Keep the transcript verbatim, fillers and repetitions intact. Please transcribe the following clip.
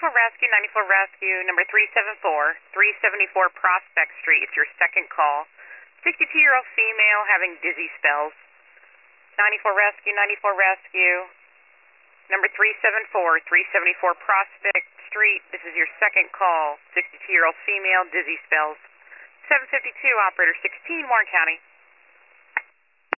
ninety-four Rescue, ninety-four Rescue, number three seven four, three seventy-four Prospect Street. It's your second call. sixty-two-year-old female having dizzy spells. ninety-four Rescue, ninety-four Rescue, number three seven four, three seventy-four Prospect Street. This is your second call. sixty-two-year-old female, dizzy spells. seven fifty-two, operator sixteen, Warren County.